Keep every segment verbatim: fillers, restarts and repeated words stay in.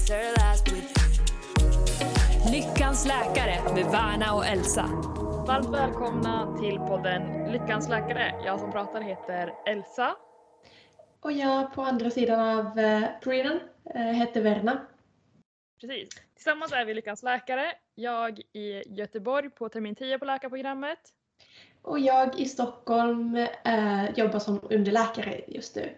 is her last with you. Lyckans läkare med Värna och Elsa. Varmt välkomna till podden Lyckans läkare. Jag som pratar heter Elsa. Och jag på andra sidan av eh, Sweden eh, heter Verna. Precis. Tillsammans är vi Lyckans läkare. Jag i Göteborg på termin tio på läkarprogrammet. Och jag i Stockholm eh, jobbar som underläkare just nu.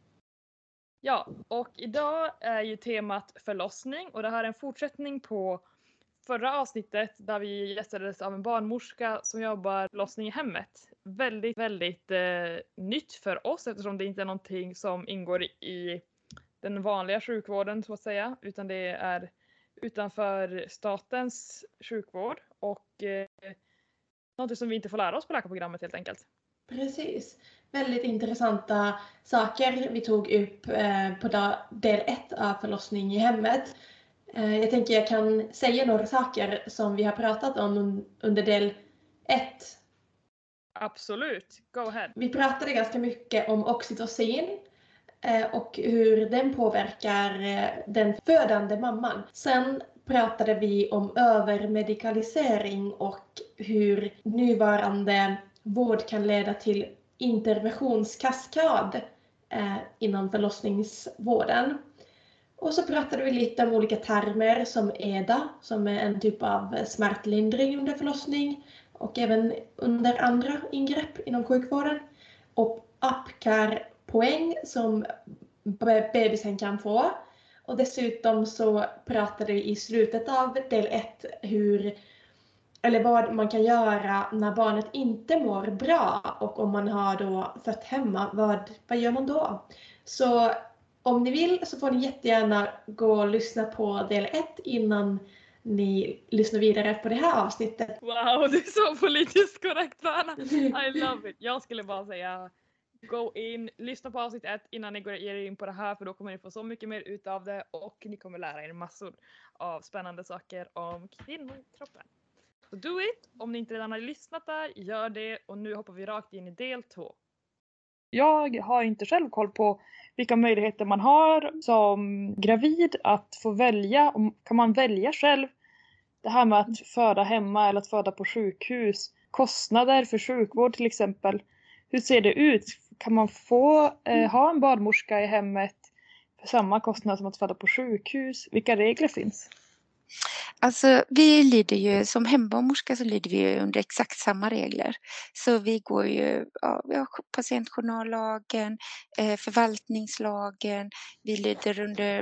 Ja, och idag är ju temat förlossning och det här är en fortsättning på förra avsnittet där vi gästades av en barnmorska som jobbar förlossning i hemmet. Väldigt, väldigt eh, nytt för oss eftersom det inte är någonting som ingår i den vanliga sjukvården så att säga, utan det är utanför statens sjukvård och eh, något som vi inte får lära oss på läkarprogrammet helt enkelt. Precis. Väldigt intressanta saker vi tog upp eh, på da- del ett av förlossning i hemmet. Eh, jag tänker jag kan säga några saker som vi har pratat om un- under del ett. Absolut, go ahead. Vi pratade ganska mycket om oxytocin eh, och hur den påverkar eh, den födande mamman. Sen pratade vi om övermedikalisering och hur nuvarande vård kan leda till interventionskaskad eh, inom förlossningsvården. Och så pratade vi lite om olika termer som E D A, som är en typ av smärtlindring under förlossning och även under andra ingrepp inom sjukvården. Och Apgar-poäng som bebisen kan få. Och dessutom så pratade vi i slutet av del ett hur, eller vad man kan göra när barnet inte mår bra. Och om man har då fött hemma, vad, vad gör man då? Så om ni vill så får ni jättegärna gå och lyssna på del ett innan ni lyssnar vidare på det här avsnittet. Wow, det är så politiskt korrekt, Värna. I love it. Jag skulle bara säga go in, lyssna på avsnitt ett innan ni går er in på det här, för då kommer ni få så mycket mer ut av det och ni kommer lära er massor av spännande saker om kvinnokroppen. Så do it! Om ni inte redan har lyssnat där, gör det, och nu hoppar vi rakt in i del två. Jag har inte själv koll på vilka möjligheter man har som gravid att få välja. Kan man välja själv det här med att föda hemma eller att föda på sjukhus? Kostnader för sjukvård till exempel. Hur ser det ut? Kan man få eh, ha en barnmorska i hemmet för samma kostnad som att föda på sjukhus? Vilka regler finns? Alltså vi lyder ju, som hembarnmorska så lyder vi ju under exakt samma regler. Så vi går ju, ja, vi har patientjournallagen, eh, förvaltningslagen, vi lyder under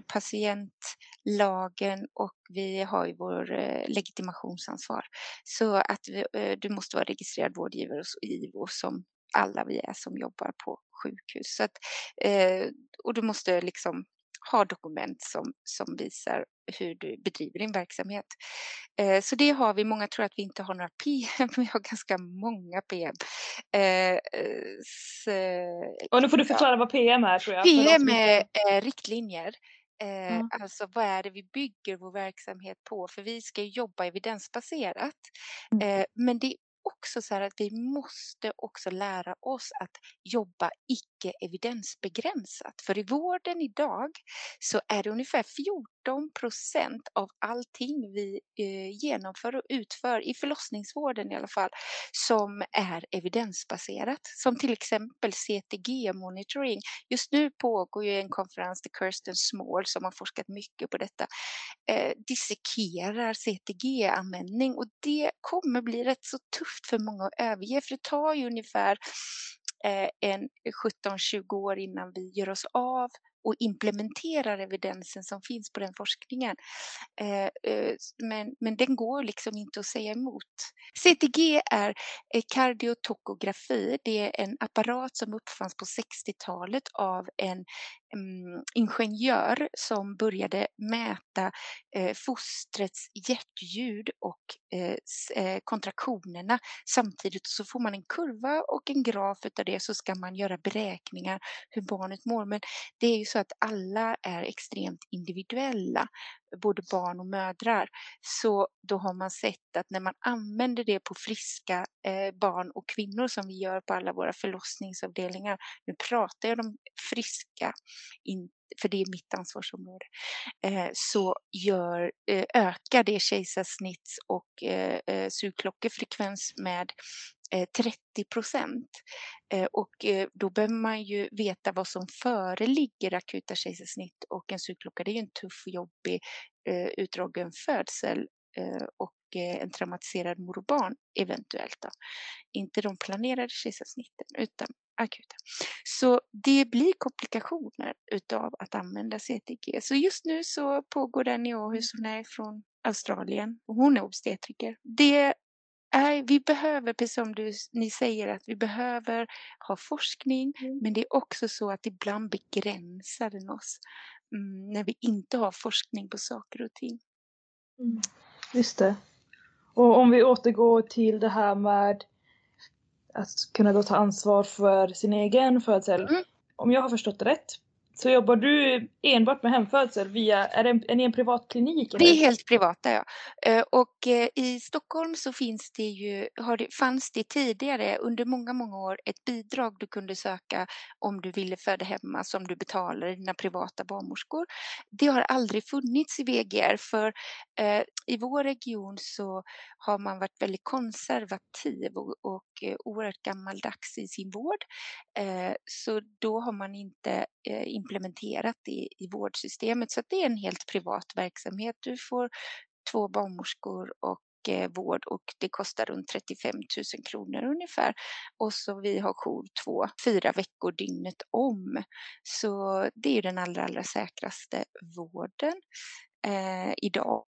patientlagen och vi har ju vår eh, legitimationsansvar. Så att vi, eh, du måste vara registrerad vårdgivare hos I V O som alla vi är som jobbar på sjukhus. Så att, eh, och du måste liksom ha dokument som, som visar hur du bedriver din verksamhet. Eh, så det har vi. Många tror att vi inte har några P M, men vi har ganska många P M. Eh, så, och nu får du förklara ja. vad P M är, tror jag. P M är eh, riktlinjer. Eh, mm. Alltså vad är det vi bygger vår verksamhet på? För vi ska jobba evidensbaserat. Mm. Eh, men det är också så här att vi måste också lära oss att jobba icke-evidensbegränsat. För i vården idag så är det ungefär fjorton procent av allting vi eh, genomför och utför, i förlossningsvården i alla fall, som är evidensbaserat. Som till exempel C T G-monitoring. Just nu pågår ju en konferens där Kirsten Small, som har forskat mycket på detta, eh, dissekerar C T G-användning, och det kommer bli rätt så tufft för många att överge, för det tar ju ungefär eh, en sjutton tjugo år innan vi gör oss av och implementerar evidensen som finns på den forskningen. Eh, eh, men, men den går liksom inte att säga emot. C T G är eh, kardiotokografi. Det är en apparat som uppfanns på sextiotalet av en mm, ingenjör som började mäta eh, fostrets hjärtljud och eh, eh, kontraktionerna samtidigt. Så får man en kurva och en graf utav det, så ska man göra beräkningar hur barnet mår. Men det är ju så att alla är extremt individuella, både barn och mödrar. Så då har man sett att när man använder det på friska eh, barn och kvinnor, som vi gör på alla våra förlossningsavdelningar, nu pratar jag om friska, inte för det är mitt ansvarsområde, eh, så gör, eh, ökar det kejsarsnitts och eh, eh, sugklockefrekvens med eh, trettio procent. Eh, och eh, då behöver man ju veta vad som föreligger akuta kejsarsnitt och en sugklocka. Det är ju en tuff och jobbig eh, utdragen födsel eh, och eh, en traumatiserad mor och barn eventuellt då. Inte de planerade kejsarsnitten utan akuta. Så det blir komplikationer utav att använda C T G. Så just nu så pågår den i Åhus, hon är från Australien och hon är obstetriker. Det är, vi behöver, precis som du, ni säger, att vi behöver ha forskning, Mm. men det är också så att ibland begränsar den oss mm, när vi inte har forskning på saker och ting. Mm. Just det. Och om vi återgår till det här med att kunna då ta ansvar för sin egen födsel. Mm. Om jag har förstått det rätt så jobbar du enbart med hemfödsel via, är, det en, är ni en privat klinik? Eller? Vi är helt privata, ja. Eh, Och eh, i Stockholm så finns det ju, har det, fanns det tidigare under många, många år ett bidrag du kunde söka om du ville föda hemma som du betalar dina privata barnmorskor. Det har aldrig funnits i V G R för eh, i vår region så har man varit väldigt konservativ och, och eh, oerhört gammaldags i sin vård. Eh, så då har man inte eh, implementerat det i vårdsystemet, så att det är en helt privat verksamhet. Du får två barnmorskor och eh, vård och det kostar runt trettiofem tusen kronor ungefär. Och så vi har jour två, fyra veckor dygnet om. Så det är ju den allra, allra säkraste vården eh, idag.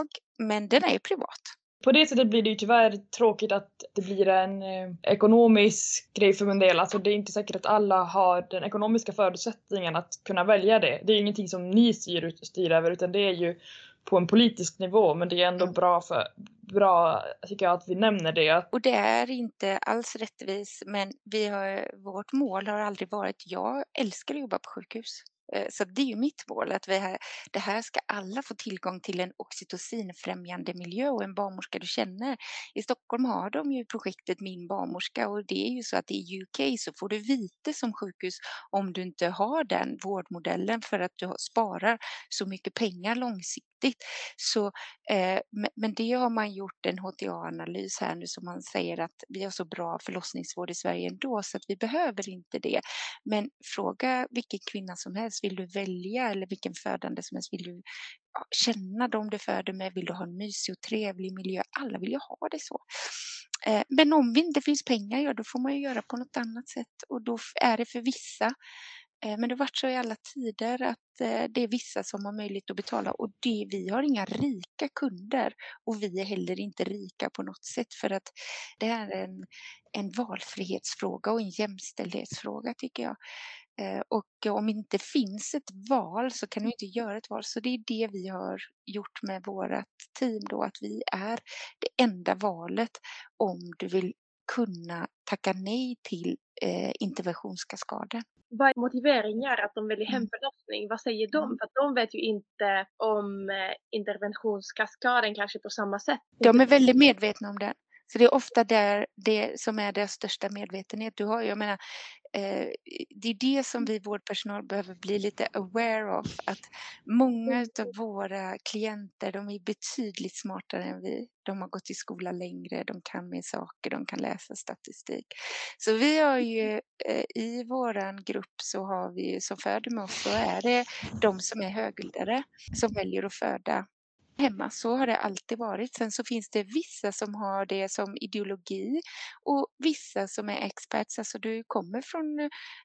Men den är ju privat. På det sättet blir det ju tyvärr tråkigt att det blir en eh, ekonomisk grej för en del. Alltså det är inte säkert att alla har den ekonomiska förutsättningen att kunna välja det. Det är ju ingenting som ni styr, styr över, utan det är ju på en politisk nivå. Men det är ändå Mm. bra, för, bra tycker jag, att vi nämner det. Och det är inte alls rättvis, men vi har, vårt mål har aldrig varit, jag älskar att jobba på sjukhus. Eh, Så det är ju mitt mål, att vi här, det här ska alla få tillgång till en oxytocinfrämjande miljö och en barnmorska du känner. I Stockholm har de ju projektet Min barnmorska och det är ju så att i U K så får du vite som sjukhus om du inte har den vårdmodellen för att du har- sparar så mycket pengar långsiktigt. Så, eh, men- men det har man gjort en H T A-analys här nu som man säger att vi har så bra förlossningsvård i Sverige ändå så att vi behöver inte det. Men fråga vilken kvinna som helst, vill du välja eller vilken födande som helst, vill du ja, känna dem du föder med, vill du ha en mysig och trevlig miljö? Alla vill ju ha det så. Eh, Men om det inte finns pengar, ja, då får man ju göra på något annat sätt och då f- är det för vissa. Eh, Men det har varit så i alla tider att eh, det är vissa som har möjlighet att betala och det, vi har inga rika kunder och vi är heller inte rika på något sätt för att det är en, en valfrihetsfråga och en jämställdhetsfråga tycker jag. Eh, Och om det inte finns ett val så kan du inte göra ett val. Så det är det vi har gjort med vårt team då, att vi är det enda valet om du vill kunna tacka nej till eh, interventionskaskaden. Vad är motiveringar att de väljer Mm. hemförlossning? Vad säger de? För att de vet ju inte om eh, interventionskaskaden kanske på samma sätt. De är väldigt medvetna om det. Så det är ofta där det som är deras största medvetenhet. Du har, jag menar, eh, det är det som vi vårdpersonal behöver bli lite aware of. Att många av våra klienter, de är betydligt smartare än vi. De har gått i skola längre, de kan mer saker, de kan läsa statistik. Så vi har ju eh, i våran grupp så har vi ju, som föder med oss, så är det de som är högåldare som väljer att föda hemma. Så har det alltid varit. Sen så finns det vissa som har det som ideologi och vissa som är experts. Alltså du kommer från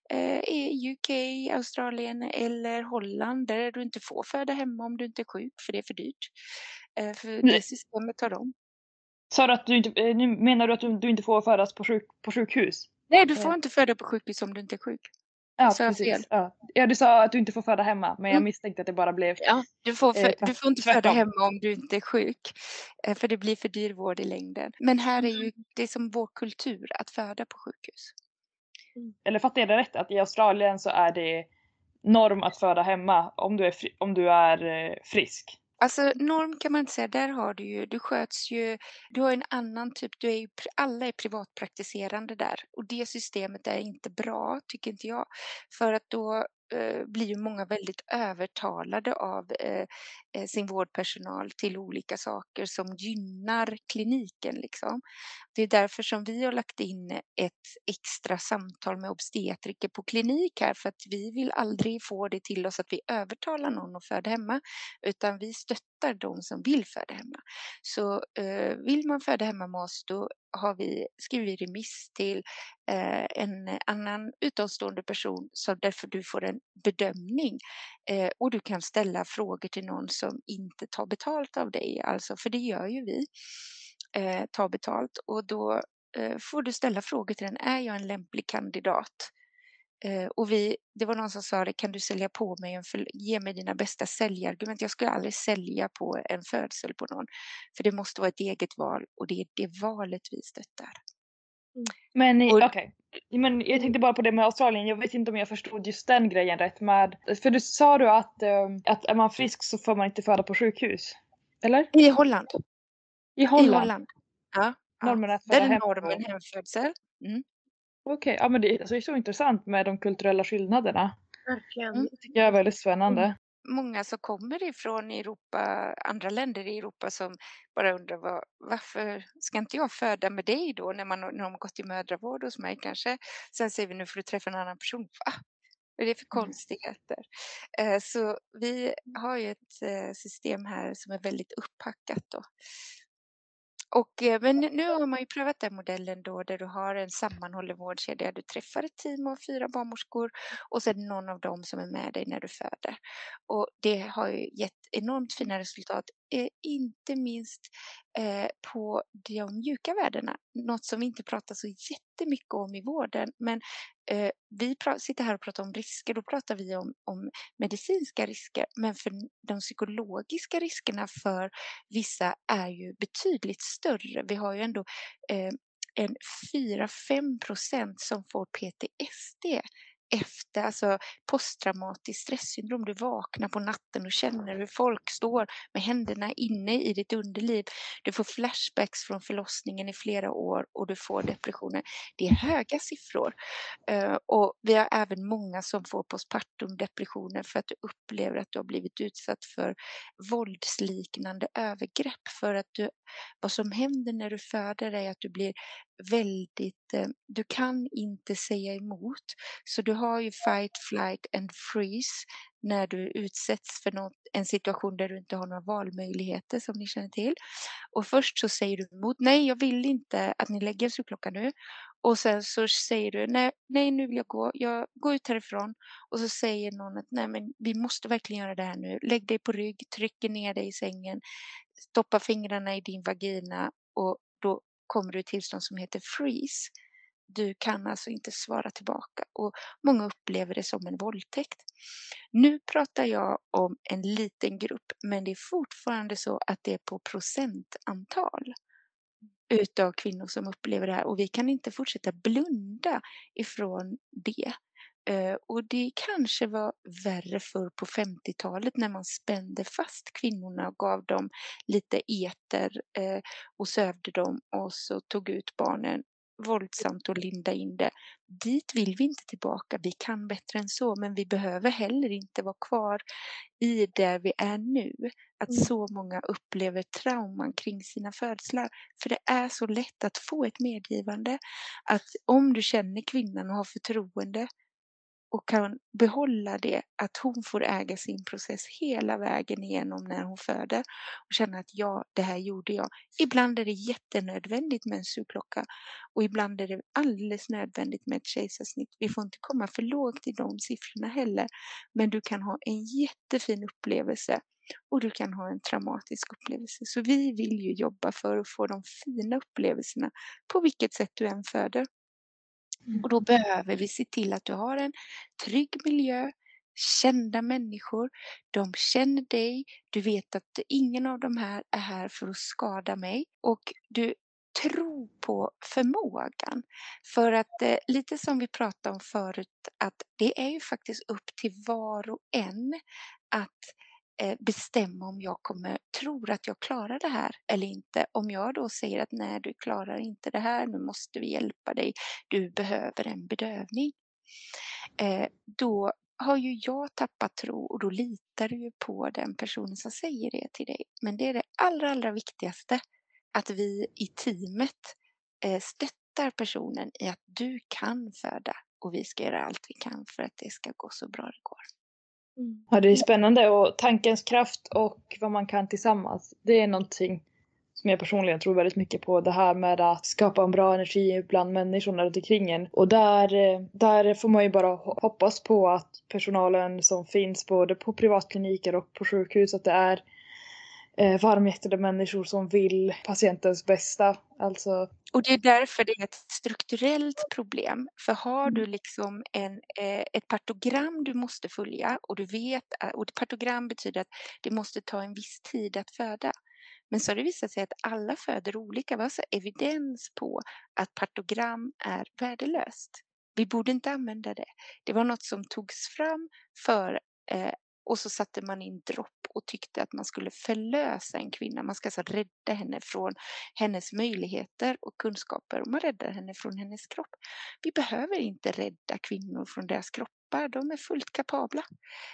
eh, U K, Australien eller Holland där du inte får föda hemma om du inte är sjuk för det är för dyrt. Eh, för Nej. det systemet har de. Sa du att du inte, eh, nu menar du att du, du inte får födas på, sjuk, på sjukhus? Nej, du får Eh. inte föda på sjukhus om du inte är sjuk. Ja, Sa jag fel? precis. Ja. ja, du sa att du inte får föda hemma, men jag Mm. misstänkte att det bara blev... Ja, du får, Eh, för, tvärt- du får inte föda tvärtom. hemma om du inte är sjuk. Eh, För det blir för dyr vård i längden. Men här är ju det är som vår kultur att föda på sjukhus. Eller fattar jag det rätt? Att i Australien så är det norm att föda hemma om du är, fri, om du är eh, frisk. Alltså norm kan man inte säga, där har du ju, du sköts ju, du har en annan typ, du är ju, pri- alla är privatpraktiserande där och det systemet är inte bra tycker inte jag. För att då eh, blir ju många väldigt övertalade av eh, eh, sin vårdpersonal till olika saker som gynnar kliniken liksom. Det är därför som vi har lagt in ett extra samtal med obstetriker på klinik här, för att vi vill aldrig få det till oss att vi övertalar någon att föda hemma, utan vi stöttar de som vill föda hemma. Så eh, vill man föda hemma med oss, då har vi skrivit remiss till eh, en annan utomstående person, så därför du får en bedömning eh, och du kan ställa frågor till någon som inte tar betalt av dig, alltså, för det gör ju vi, eh, tar betalt, och då eh, får du ställa frågor till den. Är jag en lämplig kandidat? Eh, och vi, det var någon som sa det, kan du sälja på mig en för, ge mig dina bästa säljargument. Jag skulle aldrig sälja på en födsel på någon, för det måste vara ett eget val, och det är det valet vi stöttar. Men Och- okej, men jag tänkte bara på det med Australien. Jag vet inte om jag förstod just den grejen rätt med, för du sa du att, eh, att är man frisk så får man inte föda på sjukhus, eller? I Holland. I I Holland? Holland. Ja, ja. Normen är att Där föda är hem normen och- hemfödsel. Mm. Okej, ja men det, alltså, det är så intressant med de kulturella skillnaderna. Verkligen. Mm. Det tycker jag är väldigt spännande. Många som kommer ifrån Europa, andra länder i Europa, som bara undrar vad, varför ska inte jag föda med dig då, när, man, när de gått i mödravård hos mig kanske. Sen säger vi, nu får du träffa en annan person. Va? Vad är det för konstigheter? Eh, Så vi har ju ett eh, system här som är väldigt upphackat då. Och, eh, men nu har man ju prövat den modellen då, där du har en sammanhållen vårdkedja. Du träffar ett team av fyra barnmorskor och sen någon av dem som är med dig när du föder. Och det har ju gett enormt fina resultat, eh, inte minst eh, på de mjuka värdena. Något som vi inte pratar så jättemycket om i vården, men eh, vi pra- sitter här och pratar om risker, då pratar vi om, om medicinska risker, men för de psykologiska riskerna för vissa är ju betydligt större. Vi har ju ändå eh, en fyra till fem procent som får P T S D efter, alltså posttraumatiskt stresssyndrom. Du vaknar på natten och känner hur folk står med händerna inne i ditt underliv. Du får flashbacks från förlossningen i flera år och du får depressioner. Det är höga siffror. Uh, och vi har även många som får postpartum depressioner för att du upplever att du har blivit utsatt för våldsliknande övergrepp. För att du, vad som händer när du föder är att du blir väldigt, uh, du kan inte säga emot. Så du har ju fight, flight and freeze när du utsätts för något, en situation där du inte har några valmöjligheter, som ni känner till. Och först så säger du emot, nej jag vill inte att ni lägger sugklockan nu. Och sen så säger du, nej, nej nu vill jag gå, jag går ut härifrån. Och så säger någon att nej men vi måste verkligen göra det här nu. Lägg dig på rygg, trycker ner dig i sängen, stoppa fingrarna i din vagina och då kommer du till tillstånd som heter freeze. Du kan alltså inte svara tillbaka, och många upplever det som en våldtäkt. Nu pratar jag om en liten grupp, men det är fortfarande så att det är på procentantal utav kvinnor som upplever det här, och vi kan inte fortsätta blunda ifrån det. Uh, och det kanske var värre för på femtiotalet när man spände fast kvinnorna och gav dem lite eter uh, och sövde dem och så tog ut barnen våldsamt och linda in det. Dit vill vi inte tillbaka. Vi kan bättre än så, men vi behöver heller inte vara kvar i där vi är nu. Att Mm. så många upplever trauman kring sina födslar. För det är så lätt att få ett medgivande. Att om du känner kvinnan och har förtroende och kan behålla det, att hon får äga sin process hela vägen igenom när hon föder och känna att ja, det här gjorde jag. Ibland är det jättenödvändigt med en sugklocka och ibland är det alldeles nödvändigt med ett kejsarsnitt. Vi får inte komma för lågt i de siffrorna heller, men du kan ha en jättefin upplevelse och du kan ha en traumatisk upplevelse. Så vi vill ju jobba för att få de fina upplevelserna på vilket sätt du än föder. Och då behöver vi se till att du har en trygg miljö, kända människor, de känner dig, du vet att ingen av de här är här för att skada mig, och du tror på förmågan. För att eh, lite som vi pratade om förut, att det är ju faktiskt upp till var och en att eh, bestämma om jag kommer, tror att jag klarar det här eller inte. Om jag då säger att nej, du klarar inte det här, nu måste vi hjälpa dig, du behöver en bedövning. Eh, då har ju jag tappat tro och då litar du ju på den personen som säger det till dig. Men det är det allra, allra viktigaste, att vi i teamet eh, stöttar personen i att du kan föda och vi ska göra allt vi kan för att det ska gå så bra det går. Mm. Ja, det är spännande och tankens kraft och vad man kan tillsammans. Det är någonting som jag personligen tror väldigt mycket på. Det här med att skapa en bra energi bland människorna runt omkring en. Och där, där får man ju bara hoppas på att personalen som finns både på privatkliniker och på sjukhus, att det är eh, varmhjärtade människor som vill patientens bästa. Alltså... Och det är därför det är ett strukturellt problem. För har du liksom en, eh, ett partogram du måste följa och du vet, och ett partogram betyder att det måste ta en viss tid att föda. Men så har det visat sig att alla föder olika. Vi har alltså evidens på att partogram är värdelöst. Vi borde inte använda det. Det var något som togs fram för eh, och så satte man in dropp och tyckte att man skulle förlösa en kvinna. Man ska alltså rädda henne från hennes möjligheter och kunskaper. Och man räddar henne från hennes kropp. Vi behöver inte rädda kvinnor från deras kroppar. De är fullt kapabla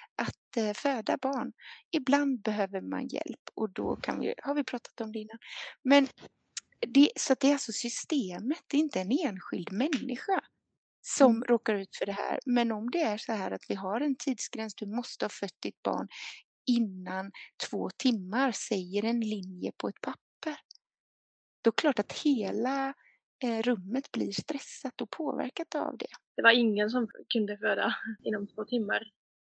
att eh, föda barn. Ibland behöver man hjälp och då kan vi, har vi pratat om det innan. Men det, så det är alltså systemet, det är inte en enskild människa som mm. råkar ut för det här. Men om det är så här att vi har en tidsgräns, du måste ha fött ditt barn innan två timmar, säger en linje på ett papper. Då är det klart att hela eh, rummet blir stressat och påverkat av det. Det var ingen som kunde föda inom två timmar.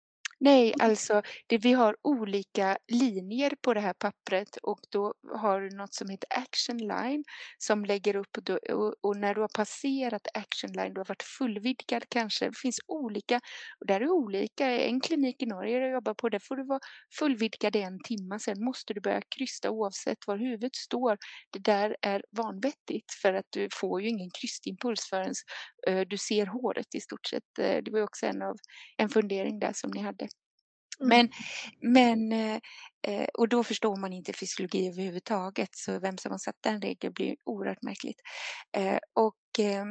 Nej, alltså det, vi har olika linjer på det här pappret och då har du något som heter action line som lägger upp och, då, och, och när du har passerat action line, du har varit fullvidgad kanske, det finns olika, och där är olika, en klinik i Norge jag jobbar på, där får du vara fullvidgad i en timme, sen måste du börja krysta oavsett var huvudet står. Det där är vanvettigt för att du får ju ingen krystimpuls förrän uh, du ser håret i stort sett. Uh, det var också en av en fundering där som ni hade. Men, men eh, och då förstår man inte fysiologi överhuvudtaget, så vem som har satt den regeln blir oerhört märkligt. Eh, och eh,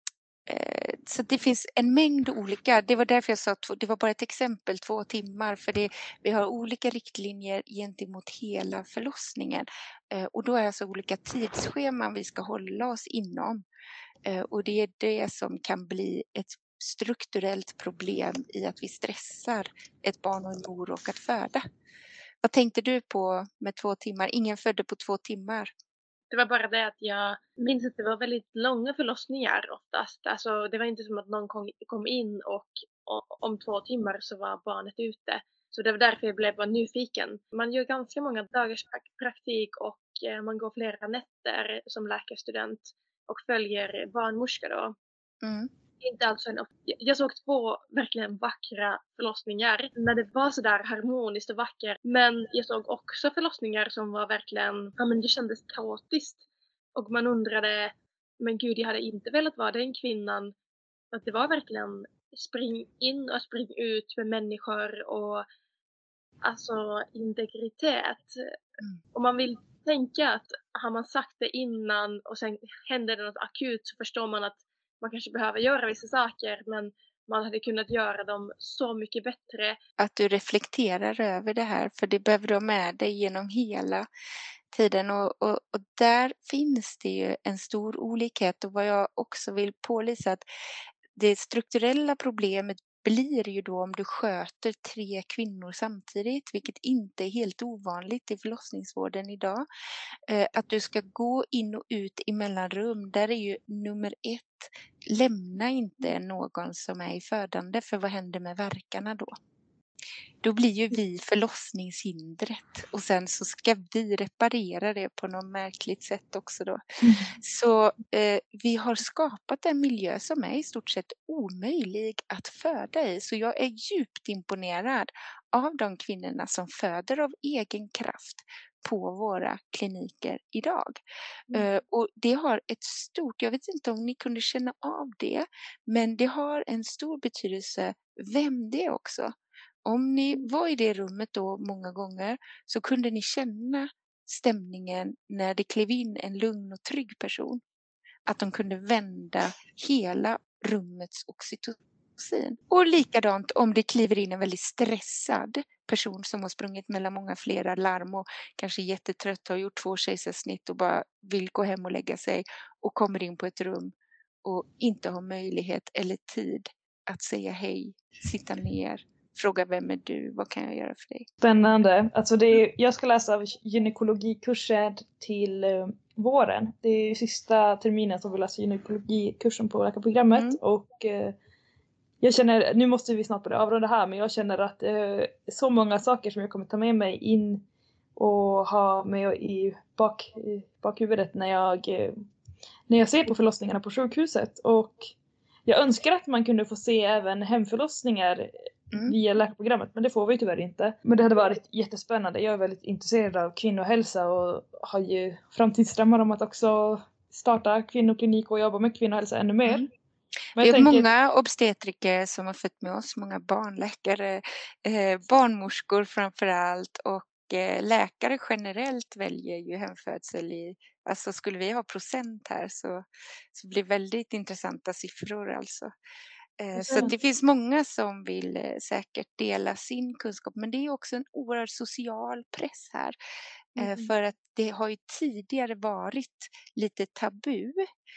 så det finns en mängd olika, det var därför jag sa att det var bara ett exempel, två timmar, för det, vi har olika riktlinjer gentemot hela förlossningen. Eh, och då är det alltså olika tidsscheman vi ska hålla oss inom. Eh, och det är det som kan bli ett strukturellt problem i att vi stressar ett barn och en mor och att föda. Vad tänkte du på med två timmar? Ingen födde på två timmar. Det var bara det att jag minns att det var väldigt långa förlossningar oftast. Alltså det var inte som att någon kom, kom in och, och om två timmar så var barnet ute. Så det var därför jag blev bara nyfiken. Man gör ganska många dagars praktik och eh, man går flera nätter som läkarstudent och följer barnmorska då. Mm. Inte alltså en, jag såg två verkligen vackra förlossningar när det var så där harmoniskt och vackert, men jag såg också förlossningar som var verkligen, ja men det kändes kaotiskt och man undrade, men gud jag hade inte velat vara den kvinnan, att det var verkligen spring in och spring ut med människor och alltså integritet. Mm. Och man vill tänka att har man sagt det innan och sen händer det något akut så förstår man att man kanske behöver göra vissa saker, men man hade kunnat göra dem så mycket bättre. Att du reflekterar över det här, för det behöver du ha med dig genom hela tiden. Och, och, och där finns det ju en stor olikhet. Och vad jag också vill pålysa, att det strukturella problemet blir ju då om du sköter tre kvinnor samtidigt, vilket inte är helt ovanligt i förlossningsvården idag. Eh, att du ska gå in och ut i mellanrum, där är ju nummer ett, lämna inte någon som är i födande, för vad händer med verkarna då? Då blir ju vi förlossningshindret och sen så ska vi reparera det på något märkligt sätt också då. Mm. Så eh, vi har skapat en miljö som är i stort sett omöjlig att föda i. Så jag är djupt imponerad av de kvinnorna som föder av egen kraft på våra kliniker idag. Mm. Uh, och det har ett stort, jag vet inte om ni kunde känna av det, men det har en stor betydelse vem det är också. Om ni var i det rummet då många gånger så kunde ni känna stämningen när det klev in en lugn och trygg person. Att de kunde vända hela rummets oxytocin oxytocin. Och likadant om det kliver in en väldigt stressad person som har sprungit mellan många flera larm och kanske är jättetrött, har gjort två kejsarsnitt och bara vill gå hem och lägga sig och kommer in på ett rum och inte har möjlighet eller tid att säga hej, sitta ner, fråga vem är du, vad kan jag göra för dig? Spännande. Alltså det är, jag ska läsa gynekologikursen till uh, våren. Det är ju sista terminen som vi läser gynekologikursen på läkarprogrammet mm. och uh, jag känner, nu måste vi snart börja avrunda här, men jag känner att det är så många saker som jag kommer ta med mig in och ha med i, bak, i bakhuvudet när jag, när jag ser på förlossningarna på sjukhuset. Och jag önskar att man kunde få se även hemförlossningar mm. via läkarprogrammet, men det får vi tyvärr inte. Men det hade varit jättespännande. Jag är väldigt intresserad av kvinnohälsa och har ju framtidsdrömmar om att också starta kvinnoklinik och jobba med kvinnohälsa ännu mer. Mm. Men vi har tänker... många obstetriker som har fött med oss, många barnläkare, eh, barnmorskor framförallt och eh, läkare generellt väljer ju hemfödsel i, alltså skulle vi ha procent här så, så blir det väldigt intressanta siffror alltså. Eh, mm. Så det finns många som vill eh, säkert dela sin kunskap, men det är också en oerhörd social press här. Mm. Eh, för att det har ju tidigare varit lite tabu.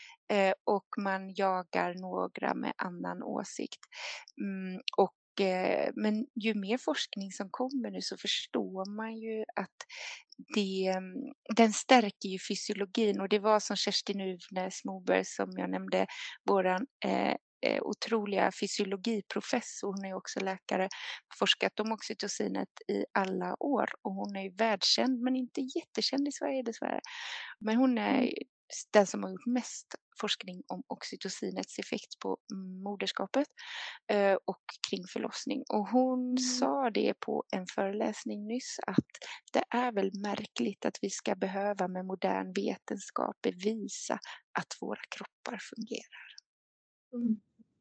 Och man jagar några med annan åsikt. Mm, och, eh, men ju mer forskning som kommer nu så förstår man ju att det, den stärker ju fysiologin. Och det var som Kerstin Uvnäs Moberg som jag nämnde, våran eh, otroliga fysiologiprofessor. Hon är också läkare, forskat om oxytocinet i alla år. Och hon är ju världskänd men inte jättekänd i Sverige dessvärre. Men hon är den som har gjort mest forskning om oxytocinets effekt på moderskapet eh, och kring förlossning. Och hon mm. sa det på en föreläsning nyss att det är väl märkligt att vi ska behöva med modern vetenskap bevisa att våra kroppar fungerar. Mm.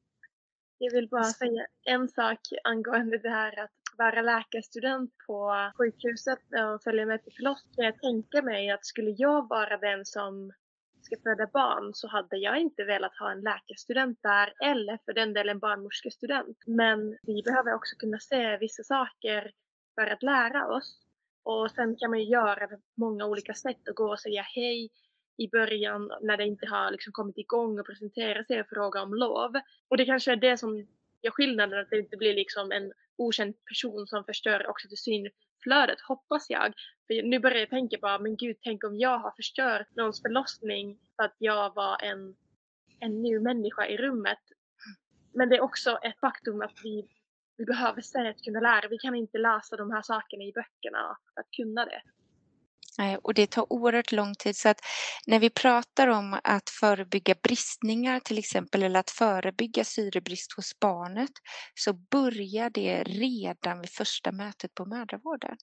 Jag vill bara säga en sak angående det här att vara läkarstudent på sjukhuset och följa med till förlossning. Jag tänker mig att skulle jag vara den som ska föda barn så hade jag inte velat ha en läkarstudent där eller för den delen en barnmorskestudent. Men vi behöver också kunna se vissa saker för att lära oss. Och sen kan man ju göra det på många olika sätt och gå och säga hej i början när det inte har liksom kommit igång och presentera sig och fråga om lov. Och det kanske är det som gör skillnaden, att det inte blir liksom en okänd person som förstör oxytocinflödet, hoppas jag. För nu börjar jag tänka bara, men gud, tänk om jag har förstört någons förlossning för att jag var en, en ny människa i rummet. Men det är också ett faktum att vi, vi behöver se att kunna lära. Vi kan inte läsa de här sakerna i böckerna för att kunna det. Och det tar oerhört lång tid, så att när vi pratar om att förebygga bristningar till exempel eller att förebygga syrebrist hos barnet så börjar det redan vid första mötet på mödravården.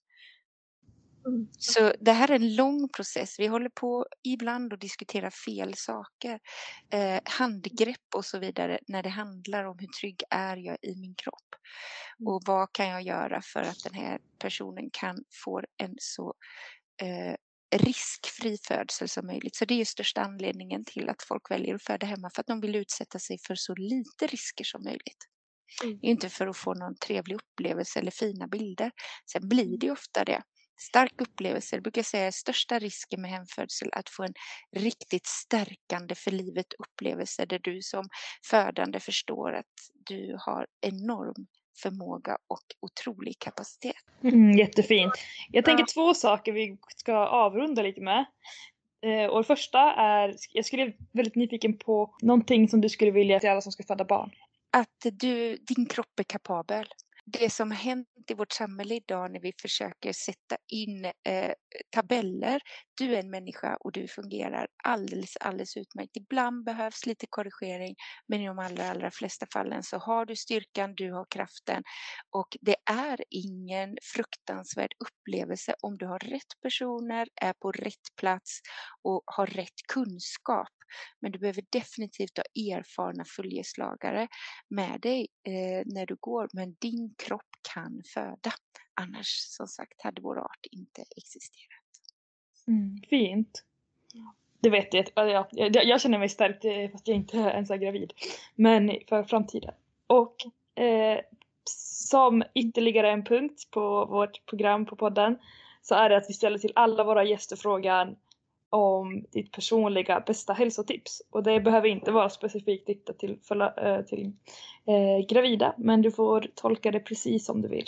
Mm. Så det här är en lång process. Vi håller på ibland att diskutera fel saker, eh, handgrepp och så vidare när det handlar om hur trygg är jag i min kropp och vad kan jag göra för att den här personen kan få en så Eh, riskfri födsel som möjligt. Så det är ju största anledningen till att folk väljer att föda hemma, för att de vill utsätta sig för så lite risker som möjligt. Mm. Inte för att få någon trevlig upplevelse eller fina bilder. Sen blir det ofta det. Stark upplevelse, jag brukar säga största risken med hemfödsel att få en riktigt stärkande för livet upplevelse där du som födande förstår att du har enorm förmåga och otrolig kapacitet. Mm, jättefint. Jag tänker ja. två saker vi ska avrunda lite med. Eh, och det första är, jag skulle vara väldigt nyfiken på någonting som du skulle vilja till alla som ska föda barn. Att du, din kropp är kapabel. Det som har hänt i vårt samhälle idag när vi försöker sätta in eh, tabeller. Du är en människa och du fungerar alldeles, alldeles utmärkt. Ibland behövs lite korrigering, men i de allra, allra flesta fallen så har du styrkan, du har kraften. Och det är ingen fruktansvärd upplevelse om du har rätt personer, är på rätt plats och har rätt kunskap. Men du behöver definitivt ha erfarna följeslagare med dig eh, när du går. Men din kropp kan föda. Annars, som sagt, hade vår art inte existerat. Mm, fint. Det vet jag. Jag, jag. jag känner mig stärkt fast jag inte ens är gravid. Men för framtiden. Och eh, som ytterligare en punkt på vårt program på podden så är det att vi ställer till alla våra gäster frågan om ditt personliga bästa hälsotips. Och det behöver inte vara specifikt riktat till, för, äh, till äh, gravida, men du får tolka det precis som du vill.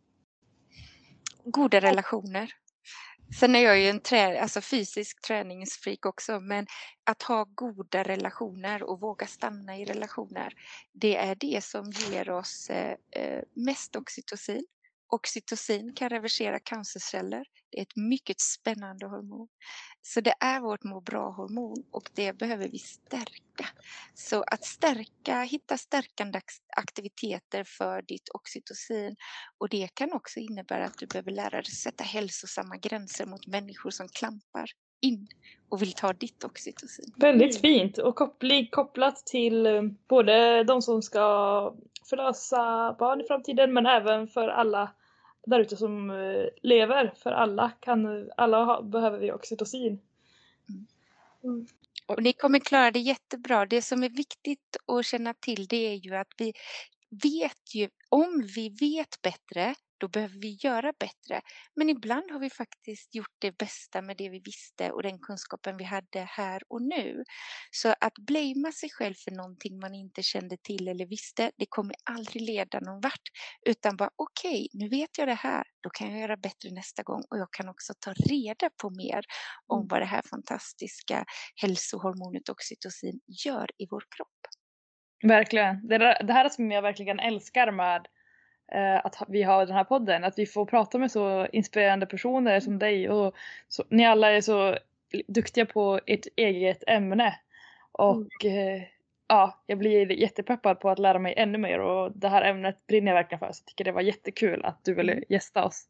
Goda relationer. Sen är jag ju en trä, alltså fysisk träningsfreak också, men att ha goda relationer och våga stanna i relationer, det är det som ger oss eh, mest oxytocin. Oxytocin kan reversera cancerceller. Det är ett mycket spännande hormon. Så det är vårt må bra-hormon och det behöver vi stärka. Så att stärka, hitta stärkande aktiviteter för ditt oxytocin. Och det kan också innebära att du behöver lära dig sätta hälsosamma gränser mot människor som klampar in och vill ta ditt oxytocin. Väldigt fint och koppling, kopplat till både de som ska förlösa barn i framtiden men även för alla där ute som lever. För alla, kan, alla ha, behöver vi oxytocin. Mm. Mm. Och ni kommer klara det jättebra. Det som är viktigt att känna till det är ju att vi vet ju, om vi vet bättre, då behöver vi göra bättre. Men ibland har vi faktiskt gjort det bästa med det vi visste och den kunskapen vi hade här och nu. Så att blamea sig själv för någonting man inte kände till eller visste, det kommer aldrig leda någon vart. Utan bara okej, okay, nu vet jag det här, då kan jag göra bättre nästa gång. Och jag kan också ta reda på mer om mm. vad det här fantastiska hälsohormonet oxytocin gör i vår kropp. Verkligen. Det, där, det här är som jag verkligen älskar med att vi har den här podden, att vi får prata med så inspirerande personer som dig och så, ni alla är så duktiga på ert eget ämne och mm. eh, ja, jag blir jättepeppad på att lära mig ännu mer och det här ämnet brinner jag verkligen för, så jag tycker det var jättekul att du ville gästa oss.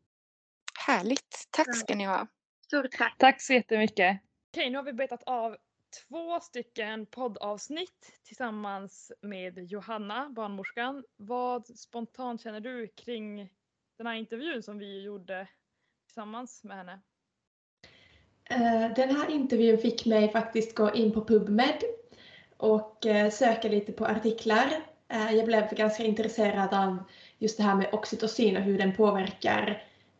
Härligt, tack ska ni ha. Stort tack. Tack så jättemycket. Okej, nu har vi betat av två stycken poddavsnitt tillsammans med Johanna, barnmorskan. Vad spontant känner du kring den här intervjun som vi gjorde tillsammans med henne? Den här intervjun fick mig faktiskt gå in på PubMed och söka lite på artiklar. Jag blev ganska intresserad av just det här med oxytocin och hur den påverkar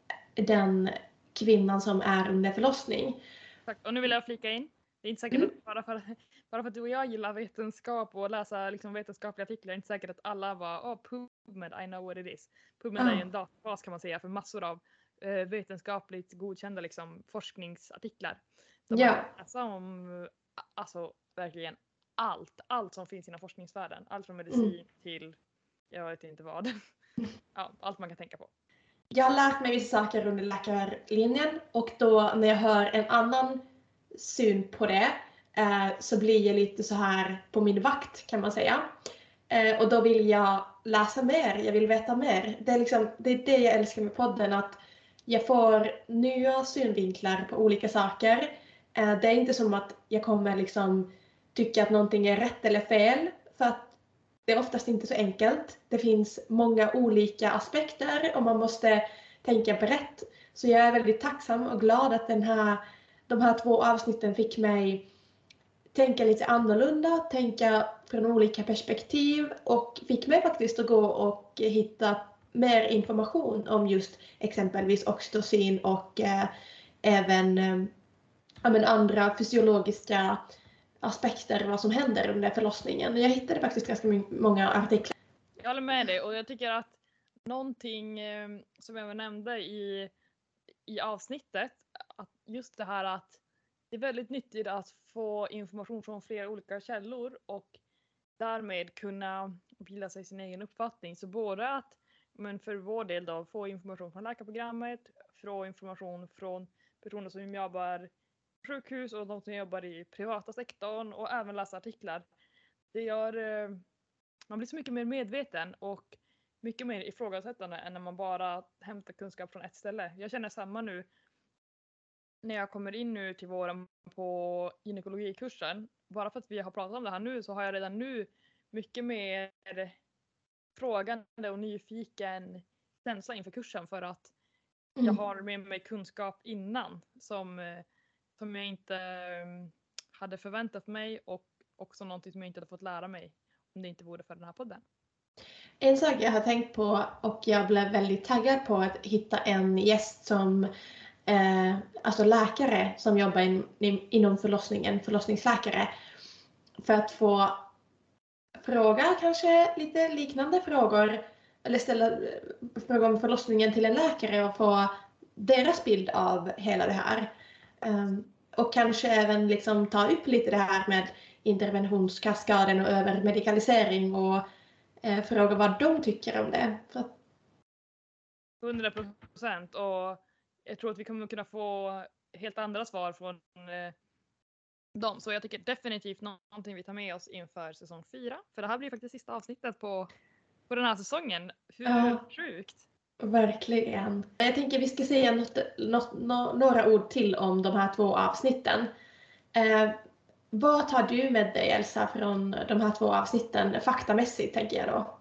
den kvinnan som är under förlossning. Tack. Och nu vill jag flika in. Det är inte säkert att bara för, bara för att du och jag gillar vetenskap och läsa liksom vetenskapliga artiklar, det är inte säkert att alla var oh, PubMed, I know what it is. PubMed ah. är ju en databas kan man säga för massor av eh, vetenskapligt godkända liksom, forskningsartiklar. Där yeah. man kan läsa om alltså, verkligen allt, allt som finns inom forskningsvärlden. Allt från medicin mm. till, jag vet inte vad, ja, allt man kan tänka på. Jag har lärt mig vissa saker under läkarlinjen och då när jag hör en annan syn på det eh, så blir jag lite så här på min vakt kan man säga. Eh, och då vill jag läsa mer, jag vill veta mer. Det är, liksom, det är det jag älskar med podden, att jag får nya synvinklar på olika saker. Eh, det är inte som att jag kommer liksom tycka att någonting är rätt eller fel, för att det är oftast inte så enkelt. Det finns många olika aspekter och man måste tänka brett. Så jag är väldigt tacksam och glad att den här de här två avsnitten fick mig tänka lite annorlunda, tänka från olika perspektiv och fick mig faktiskt att gå och hitta mer information om just exempelvis oxytocin och eh, även eh, men andra fysiologiska aspekter vad som händer under förlossningen. Jag hittade faktiskt ganska många artiklar. Jag håller med dig och jag tycker att någonting eh, som jag nämnde i, i avsnittet, att just det här att det är väldigt nyttigt att få information från flera olika källor och därmed kunna bilda sig sin egen uppfattning. Så både att, men för vår del då, få information från läkarprogrammet, få information från personer som jobbar på sjukhus och de som jobbar i privata sektorn och även läsa artiklar. Det gör, man blir så mycket mer medveten och mycket mer ifrågasättande än när man bara hämtar kunskap från ett ställe. Jag känner samma nu när jag kommer in nu till våren på gynekologikursen. Bara för att vi har pratat om det här nu så har jag redan nu mycket mer frågande och nyfiken känsla inför kursen, för att jag har med mig kunskap innan som, som jag inte hade förväntat mig och också någonting som jag inte hade fått lära mig om det inte vore för den här podden. En sak jag har tänkt på och jag blev väldigt taggad på att hitta en gäst som eh, alltså läkare som jobbar in, in, inom förlossningen, förlossningsläkare. För att få fråga kanske lite liknande frågor eller ställa frågor om förlossningen till en läkare och få deras bild av hela det här. Um, och kanske även liksom ta upp lite det här med interventionskaskaden och övermedikalisering och eh, fråga vad de tycker om det. För att... hundra procent, och jag tror att vi kommer kunna få helt andra svar från eh, dem. Så jag tycker definitivt någonting vi tar med oss inför säsong fyra. För det här blir faktiskt sista avsnittet på, på den här säsongen. Hur Ja. sjukt! Verkligen. Jag tänker vi ska säga något, något, några ord till om de här två avsnitten. Eh, vad tar du med dig, Elsa, från de här två avsnitten faktamässigt, tänker jag då?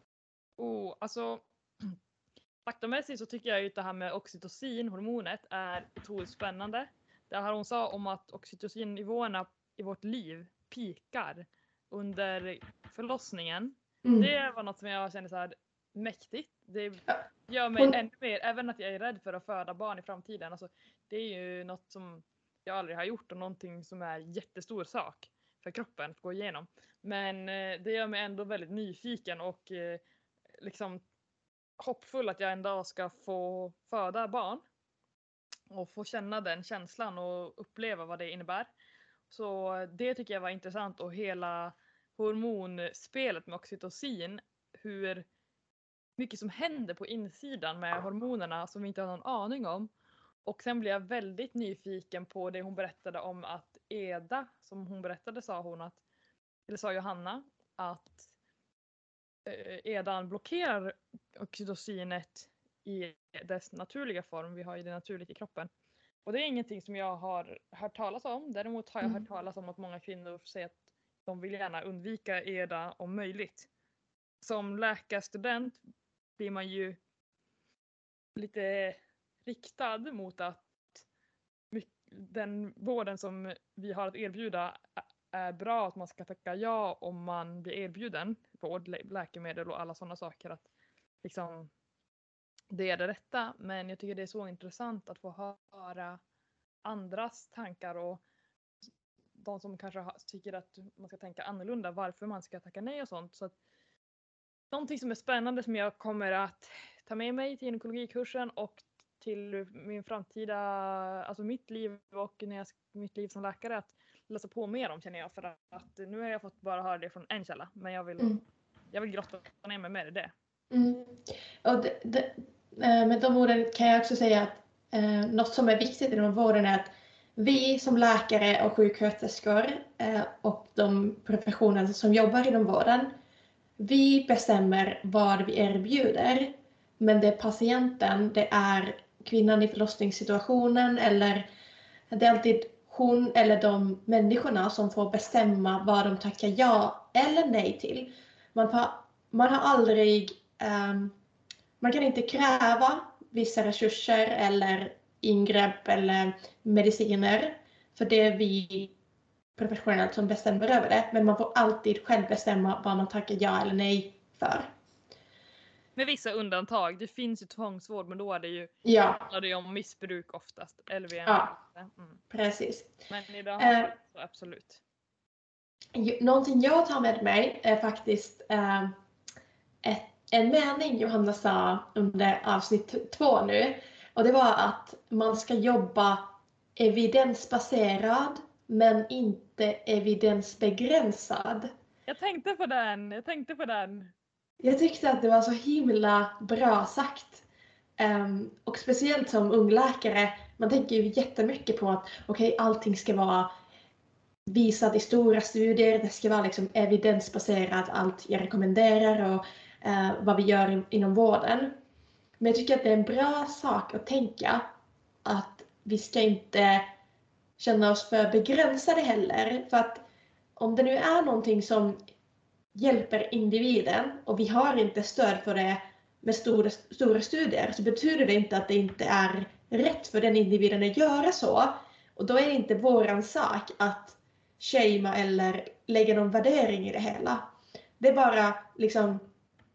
Oh, alltså, faktamässigt så tycker jag ju att det här med oxytocin, hormonet, är otroligt spännande. Det här hon sa om att oxytocinnivåerna i vårt liv pikar under förlossningen. Mm. Det var något som jag kände så här mäktigt. Det gör mig Hon... ännu mer, även att jag är rädd för att föda barn i framtiden. Alltså, det är ju något som jag aldrig har gjort och någonting som är jättestor sak för kroppen att gå igenom. Men eh, det gör mig ändå väldigt nyfiken och eh, liksom hoppfull att jag en dag ska få föda barn och få känna den känslan och uppleva vad det innebär. Så det tycker jag var intressant, och hela hormonspelet med oxytocin, hur mycket som händer på insidan med hormonerna som vi inte har någon aning om. Och sen blev jag väldigt nyfiken på det hon berättade om att Eda, som hon berättade sa hon att, eller sa Johanna, att eh, Edan blockerar oxytocinet i dess naturliga form. Vi har ju det naturligt i kroppen. Och det är ingenting som jag har hört talas om. Däremot har jag hört talas om att många kvinnor säger att de vill gärna undvika Eda om möjligt. Som läkarstudent blir man ju lite riktad mot att den vården som vi har att erbjuda är bra, att man ska tacka ja om man blir erbjuden vård, läkemedel och alla sådana saker. Att liksom, det är det rätta, men jag tycker det är så intressant att få höra andras tankar och de som kanske tycker att man ska tänka annorlunda, varför man ska tacka nej och sånt. Så att, någonting som är spännande som jag kommer att ta med mig till gynekologikursen och till min framtida, alltså mitt liv och när jag, mitt liv som läkare, att läsa på mer om, känner jag, för att nu har jag fått bara höra det från en källa, men jag vill, mm. jag vill grotta ner mig mer i det. Mm. Och det, det, med de orden kan jag också säga att eh, något som är viktigt i de vården är att vi som läkare och sjuksköterskor eh, och de professioner som jobbar inom vården, vi bestämmer vad vi erbjuder, men det är patienten, det är kvinnan i förlossningssituationen, eller det är alltid hon eller de människorna som får bestämma vad de tackar ja eller nej till. Man har, man har aldrig, um, man kan inte kräva vissa resurser eller ingrepp eller mediciner, för det är vi professionellt som bestämmer över det, men man får alltid själv bestämma vad man tackar ja eller nej för. Med vissa undantag, det finns ju tvångsvård, men då är det ju, ja. handlar det ju om missbruk oftast. L V M. Ja, mm. precis. Men idag har eh, så absolut. Någonting jag tar med mig är faktiskt eh, ett, en mening Johanna sa under avsnitt två nu. Och det var att man ska jobba evidensbaserad men inte evidensbegränsad. Jag tänkte på den, jag tänkte på den. Jag tyckte att det var så himla bra sagt. Um, och speciellt som ung läkare, man tänker ju jättemycket på att okej, okay, allting ska vara visat i stora studier, det ska vara liksom evidensbaserat, allt jag rekommenderar och uh, vad vi gör in, inom vården. Men jag tycker att det är en bra sak att tänka att vi ska inte känna oss för begränsade heller. För att om det nu är någonting som hjälper individen och vi har inte stöd för det med stora, stora studier, så betyder det inte att det inte är rätt för den individen att göra så. Och då är det inte våran sak att shamea eller lägga någon värdering i det hela. Det är bara liksom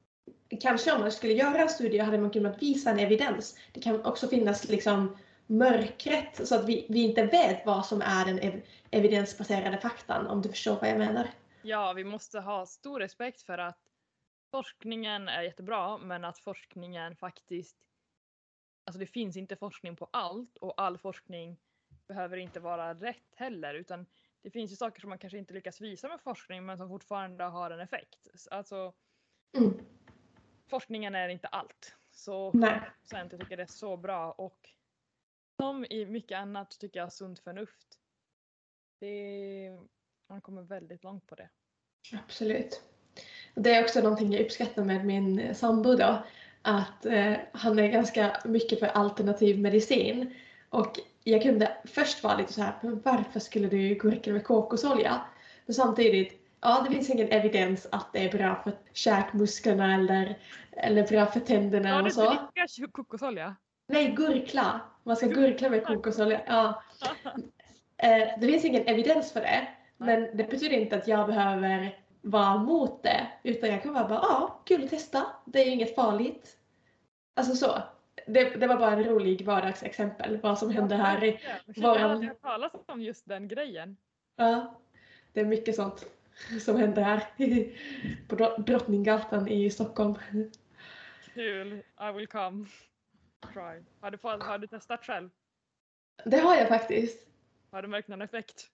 kanske om man skulle göra en studie hade man kunnat visa en evidens. Det kan också finnas liksom mörkret så att vi, vi inte vet vad som är den ev- evidensbaserade faktan, om du förstår vad jag menar. Ja, vi måste ha stor respekt för att forskningen är jättebra, men att forskningen faktiskt, alltså det finns inte forskning på allt och all forskning behöver inte vara rätt heller, utan det finns ju saker som man kanske inte lyckas visa med forskning men som fortfarande har en effekt. Alltså Mm. forskningen är inte allt. Så Nej. jag tycker det är så bra, och som i mycket annat tycker jag sunt förnuft. Det, man kommer väldigt långt på det. Absolut. Det är också någonting jag uppskattar med min sambo då. Att eh, han är ganska mycket för alternativ medicin. Och jag kunde först vara lite så här, men varför skulle du gurka med kokosolja? Men samtidigt, ja det finns ingen evidens att det är bra för käkmusklerna eller, eller bra för tänderna Ja, och du så. dricker kokosolja? Nej, gurkla. Man ska gurkla med kokosolja. Ja. Eh, det finns ingen evidens för det. Men det betyder inte att jag behöver vara emot det. Utan jag kan vara bara, ja, kul att testa. Det är inget farligt. Alltså så. Det, det var bara en rolig vardagsexempel. Vad som hände här i Jag har aldrig våran... hört talas om just den grejen. Ja, det är mycket sånt som händer här. På Dro- Drottninggatan i Stockholm. Kul, I will come. Try. Har du, fått, har du testat själv? Det har jag faktiskt. Har du märkt någon effekt?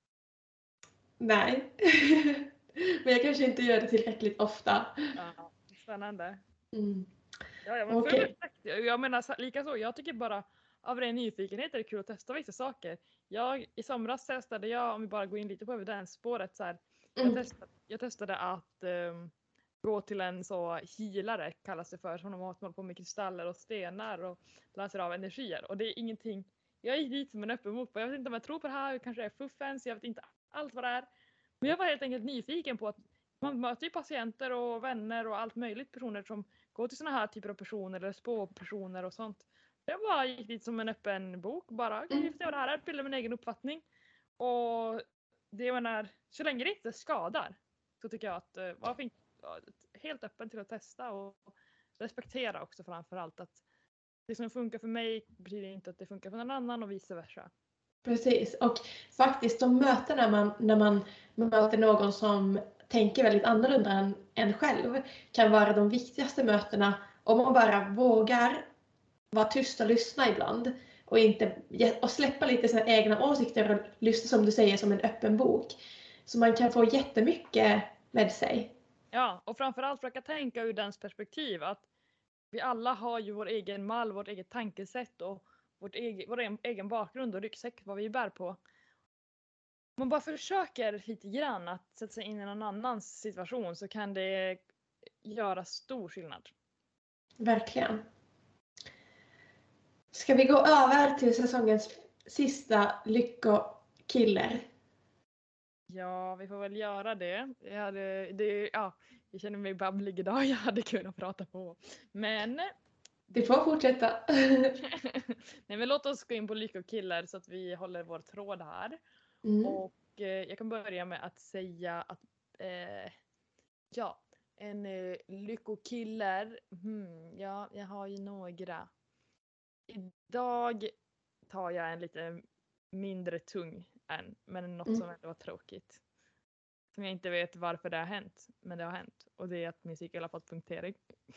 Nej. Men jag kanske inte gör det tillräckligt ofta. Ja, spännande. Mm. Ja, ja, men Okej. för effekt. Jag menar lika så, jag tycker bara av ren nyfikenhet är det kul att testa vissa saker. Jag, i somras testade jag, om vi bara går in lite på evidensspåret så här, Mm. jag, testade, jag testade att um, gå till en så healare kallas det för, som de håller på med kristaller och stenar och läser av energier, och det är ingenting, jag gick dit som en öppen bok, jag vet inte om jag tror på det här, kanske är fuffens, jag vet inte allt vad det är, men jag var helt enkelt nyfiken på att man möter ju patienter och vänner och allt möjligt, personer som går till såna här typer av personer eller spåpersoner och sånt. Jag bara gick dit som en öppen bok, bara kan vi få se vad det här är, bilda min egen uppfattning. Och det jag menar, så länge det inte skadar så tycker jag att uh, var fint, helt öppen till att testa och respektera också framför allt att det som funkar för mig betyder inte att det funkar för någon annan och vice versa. Precis, och faktiskt de mötena man, när man möter någon som tänker väldigt annorlunda än en själv kan vara de viktigaste mötena om man bara vågar vara tyst och lyssna ibland och, inte, och släppa lite sina egna åsikter och lyssna som du säger som en öppen bok. Så man kan få jättemycket med sig. Ja, och framförallt försöka tänka ur dens perspektiv att vi alla har ju vår egen mall, vårt eget tankesätt och vårt egen, vår egen bakgrund och ryggsäck, vad vi bär på. Man bara försöker lite grann att sätta sig in i någon annans situation så kan det göra stor skillnad. Verkligen. Ska vi gå över till säsongens sista lyckokiller? Ja, vi får väl göra det. Jag, hade, det ja, jag känner mig babblig idag, jag hade kunnat prata på. Men... Du får fortsätta. Nej, men låt oss gå in på lyckokiller så att vi håller vår tråd här. Mm. Och eh, jag kan börja med att säga att eh, ja, en eh, lyckokiller, hmm, ja, jag har ju några. Idag tar jag en lite mindre tung än, men något Mm. som ändå var tråkigt. Som jag inte vet varför det har hänt, men det har hänt. Och det är att min cykel har fått punktering.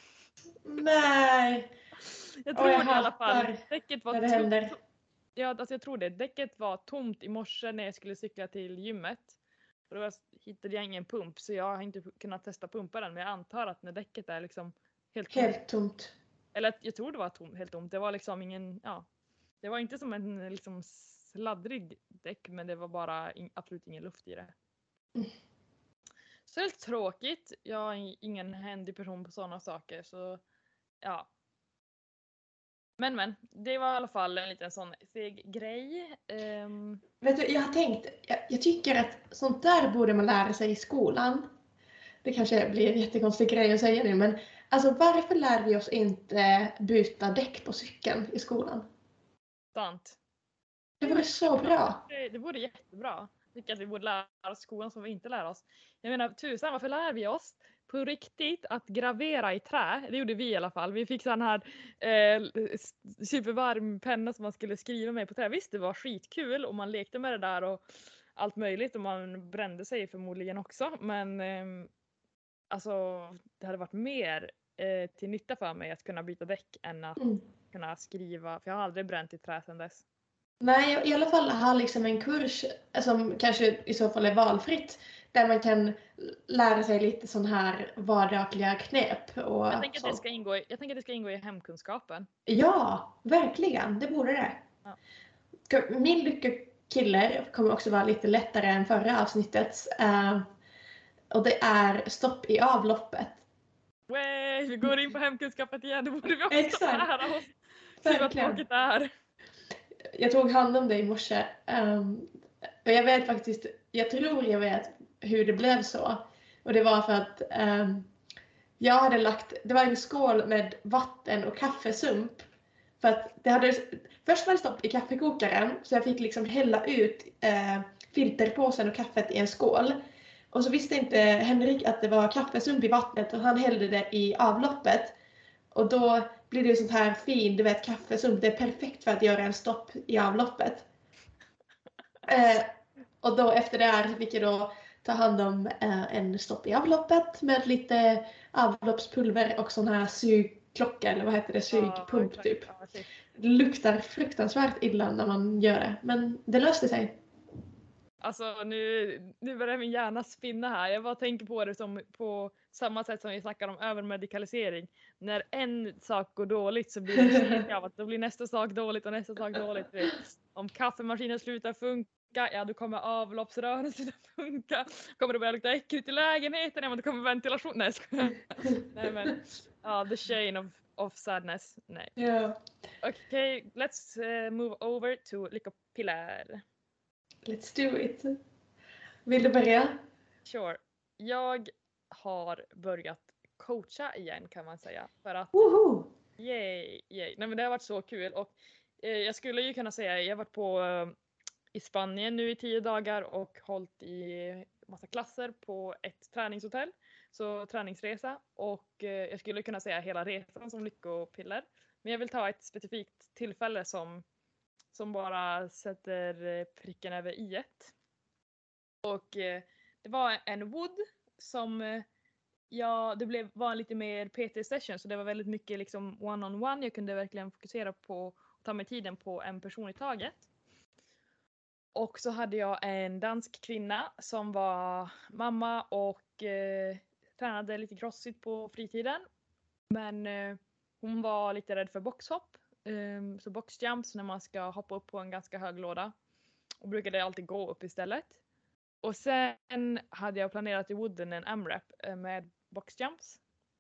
Nej! Jag Åh, tror jag det i alla fall. hatar Däcket var när det tomt. händer. Ja, alltså jag tror det. Däcket var tomt i morse när jag skulle cykla till gymmet. Och då hittade jag ingen pump, så jag har inte kunnat testa pumpa den. Men jag antar att när däcket är liksom helt tomt. Helt tomt. Eller att jag tror det var tom, helt tomt. Det var liksom ingen, ja. Det var inte som en liksom sladdrig däck, men det var bara in, absolut ingen luft i det. Mm. Så helt tråkigt. Jag är ingen händig person på sådana saker, så ja. Men men, det var i alla fall en liten sån seg grej. Um... Vet du, jag har tänkt, jag, jag tycker att sånt där borde man lära sig i skolan. Det kanske blir en jättekonstig grej att säga nu, men alltså varför lär vi oss inte byta däck på cykeln i skolan? Sant. Det vore så bra. Det, det vore jättebra. Jag tycker att vi borde lära oss skolan som vi inte lär oss. Jag menar, tusan, varför lär vi oss på riktigt att gravera i trä, det gjorde vi i alla fall. Vi fick sån här eh, supervarm penna som man skulle skriva med på trä. Visst, det var skitkul och man lekte med det där och allt möjligt och man brände sig förmodligen också. Men eh, alltså det hade varit mer eh, till nytta för mig att kunna byta däck än att Mm. kunna skriva. För jag har aldrig bränt i trä sedan dess. Nej, jag i alla fall ha liksom en kurs som kanske i så fall är valfritt. Där man kan lära sig lite sån här vardagliga knep. Och Jag tänker, att det sånt. ska ingå i, jag tänker att det ska ingå i hemkunskapen. Ja, verkligen. Det borde det. Ja. Min lyckokiller kommer också vara lite lättare än förra avsnittet. Uh, och det är stopp i avloppet. Way, vi går in på hemkunskapet igen, det borde vi också Exakt. lära oss. Se vad tråkigt det är. Jag tog hand om det i morse. Um, och jag vet faktiskt, jag tror jag vet hur det blev så. Och det var för att um, jag hade lagt, det var en skål med vatten och kaffesump. För att det hade, först var det stopp i kaffekokaren så jag fick liksom hälla ut uh, filterpåsen och kaffet i en skål. Och så visste inte Henrik att det var kaffesump i vattnet och han hällde det i avloppet. Och då blir det sånt här fin, du vet, kaffesump. Det är perfekt för att göra en stopp i avloppet. Eh, och då efter det här fick jag då ta hand om eh, en stopp i avloppet med lite avloppspulver och sån här sugklocka, eller vad heter det, sugpump Ja, typ. ja, typ. Det luktar fruktansvärt illa när man gör det, men det löste sig. Alltså nu, nu börjar min hjärna spinna här. Jag bara tänker på det som på samma sätt som vi snackar om övermedikalisering. När en sak går dåligt så blir det kedja av att då blir nästa sak dåligt och nästa sak dåligt. Om kaffemaskinen slutar funka, ja då kommer avloppsrören sluta funka. Kommer det börja lukta äckligt i lägenheten, ja men då kommer ventilation. Nej, ska jag. Nej men, ja, the chain of, of sadness. Nej. Ja. Okej, okay, let's uh, move over to lyckopiller. Let's do it. Vill du börja? Sure. Jag har börjat coacha igen kan man säga. För att, Woho! yay, yay. Nej men det har varit så kul. Och eh, jag skulle ju kunna säga, jag har varit på eh, i Spanien nu i tio dagar och hållit i massa klasser på ett träningshotell. Så träningsresa. Och eh, jag skulle kunna säga hela resan som lyckopiller. Men jag vill ta ett specifikt tillfälle som som bara sätter pricken över i ett. Och eh, det var en wood som eh, ja, det blev, var en lite mer P T-session så det var väldigt mycket liksom one-on-one. Jag kunde verkligen fokusera på och ta mig tiden på en person i taget. Och så hade jag en dansk kvinna som var mamma och eh, tränade lite crossfit på fritiden. Men eh, hon var lite rädd för boxhopp. Um, så boxjumps när man ska hoppa upp på en ganska hög låda. Och brukade alltid gå upp istället. Och sen hade jag planerat i wooden en AMRAP med boxjumps.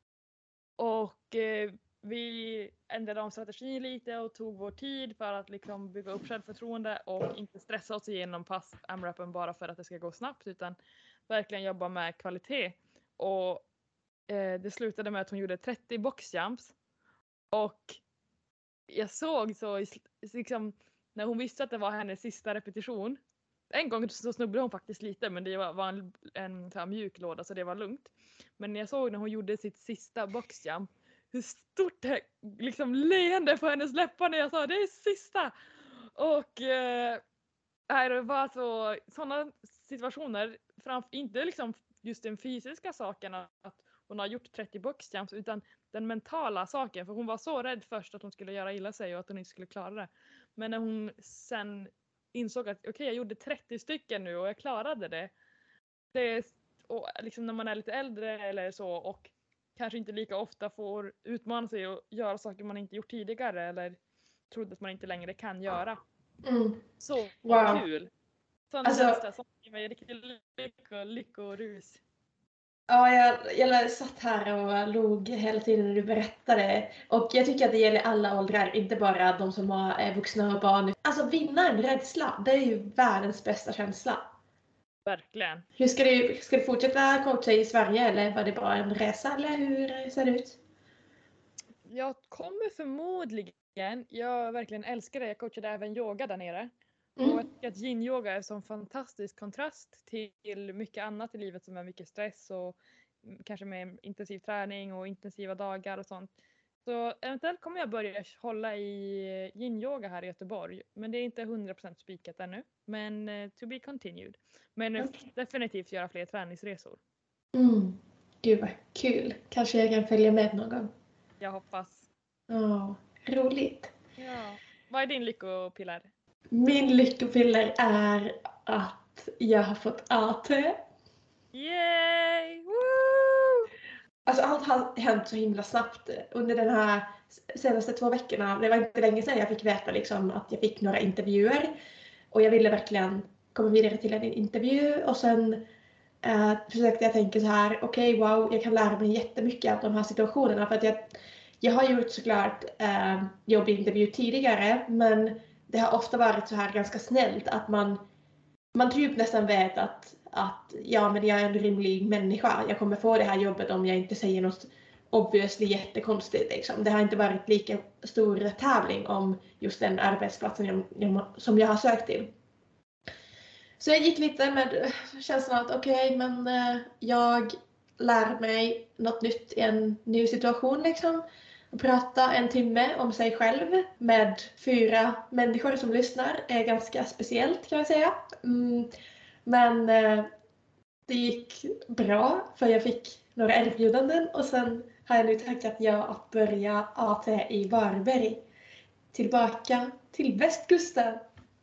Och eh, vi ändrade om strategin lite och tog vår tid för att liksom bygga upp självförtroende och inte stressa oss igenom pass AMRAPen bara för att det ska gå snabbt utan verkligen jobba med kvalitet. Och eh, det slutade med att hon gjorde trettio boxjumps. Och jag såg så liksom, när hon visste att det var hennes sista repetition. En gång så snubblade hon faktiskt lite men det var, var en, en så här mjuk låda så det var lugnt. Men jag såg när hon gjorde sitt sista boxjump hur stort det liksom leende på hennes läppar när jag sa det är sista. Och eh, det var så sådana situationer, framför inte liksom just den fysiska saken att hon har gjort trettio boxjumps utan den mentala saken. För hon var så rädd först att hon skulle göra illa sig och att hon inte skulle klara det. Men när hon sen insåg att okej okay, jag gjorde trettio stycken nu och jag klarade det. Det är, och liksom när man är lite äldre eller så och kanske inte lika ofta får utmana sig och göra saker man inte gjort tidigare eller trodde att man inte längre kan göra. Mm. Så Wow. kul! Sån Alltså, känsla som ger mig riktigt lycko, lyckorus. Ja, jag, jag satt här och log hela tiden när du berättade. Och jag tycker att det gäller alla åldrar, inte bara de som är vuxna och barn. Alltså vinna en rädsla, det är ju världens bästa känsla. Verkligen. Hur ska du, ska du fortsätta coacha i Sverige eller var det bara en resa eller hur ser det ut? Jag kommer förmodligen, jag verkligen älskar det, jag coachade även yoga där nere. Mm. Och jag tycker att yin-yoga är en sån fantastisk kontrast till mycket annat i livet som är mycket stress och kanske med intensiv träning och intensiva dagar och sånt. Så eventuellt kommer jag börja hålla i yin-yoga här i Göteborg. Men det är inte hundra procent spikat ännu. Men uh, to be continued. Men uh, Okay. definitivt göra fler träningsresor. Mm. Gud vad kul. Kanske jag kan följa med någon gång. Jag hoppas. Ja, roligt. Ja. Vad är din lyckopiller? Min lyckopiller är att jag har fått A T. Yay! Woo! Alltså allt har hänt så himla snabbt under den här senaste två veckorna. Det var inte länge sedan jag fick veta liksom att jag fick några intervjuer. Och jag ville verkligen komma vidare till en intervju. Och sen eh, försökte jag tänka så här, okej, okay, wow, jag kan lära mig jättemycket av de här situationerna. För att jag, jag har gjort såklart eh, jobbig intervju tidigare. Men det har ofta varit så här ganska snällt att man, man typ nästan vet att att ja, men jag är en rimlig människa. Jag kommer få det här jobbet om jag inte säger något obviously jättekonstigt. Liksom. Det har inte varit lika stor tävling om just den arbetsplatsen jag, jag, som jag har sökt till. Så jag gick lite med känslan att okej, okay, men eh, jag lär mig något nytt i en ny situation. Liksom. Att prata en timme om sig själv med fyra människor som lyssnar är ganska speciellt, kan jag säga. Mm. Men eh, det gick bra för jag fick några erbjudanden och sen har jag nu tackat ja att börja A T i Varberg. Tillbaka till västkusten.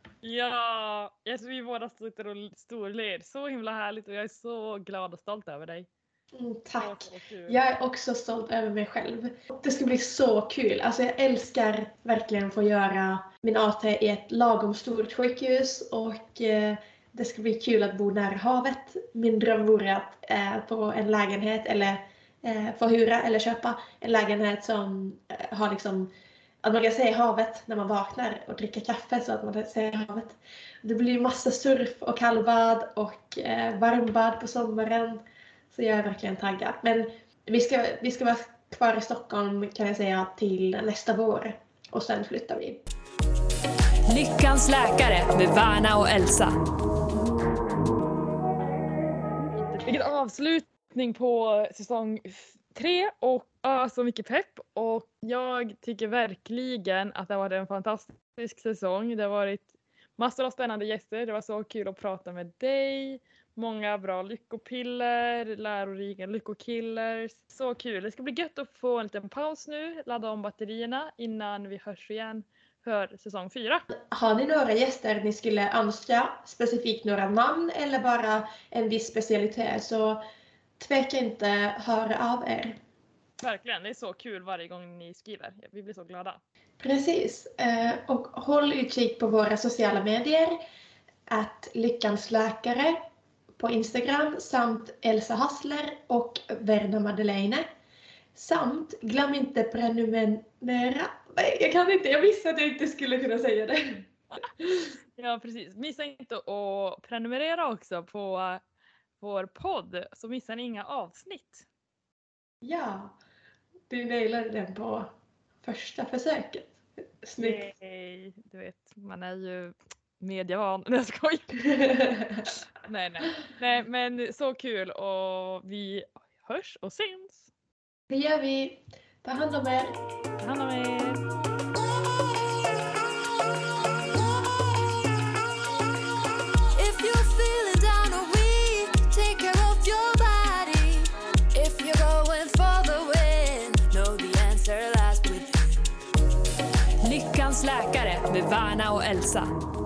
Ja, jag tror vi båda sitter och storled. Så himla härligt och jag är så glad och stolt över dig. Mm, tack. Så, så jag är också stolt över mig själv. Det ska bli så kul. Alltså jag älskar verkligen få göra min A T i ett lagom stort sjukhus och eh, det ska bli kul att bo nära havet. Min dröm vore att eh, få en lägenhet eller eh, få hyra eller köpa en lägenhet som eh, har liksom att man kan se havet när man vaknar och dricka kaffe så att man ser havet. Det blir massa surf och kallbad och eh, varmbad på sommaren. Så jag är verkligen taggad. Men vi ska, vi ska vara kvar i Stockholm kan jag säga till nästa vår. Och sen flyttar vi. Lyckans läkare med Verna och Elsa. Vilken avslutning på säsong tre och ja, så mycket pepp. Och jag tycker verkligen att det har varit en fantastisk säsong. Det har varit massor av spännande gäster. Det var så kul att prata med dig. Många bra lyckopiller, lärorika lyckokillers. Så kul. Det ska bli gött att få en liten paus nu. Ladda om batterierna innan vi hörs igen för säsong fyra. Har ni några gäster ni skulle önska, specifikt några namn eller bara en viss specialitet, så tveka inte höra av er. Verkligen, det är så kul varje gång ni skriver. Vi blir så glada. Precis. Och håll utkik på våra sociala medier. Att Lyckans läkare på Instagram samt Elsa Hassler och Verna Madeleine. Samt glöm inte prenumerera. Nej, jag kan inte. Jag visste att jag inte skulle kunna säga det. Ja, precis. Missa inte att prenumerera också på vår podd så missar ni inga avsnitt. Ja, du nailade den på första försöket. Snyggt. Nej, du vet, man är ju medievan. Nej, jag skojar. nej, nej. Nej, men så kul och vi hörs och syns. Det gör vi. Ta hand om er. Ta hand om er. Lyckans läkare med Verna och Elsa.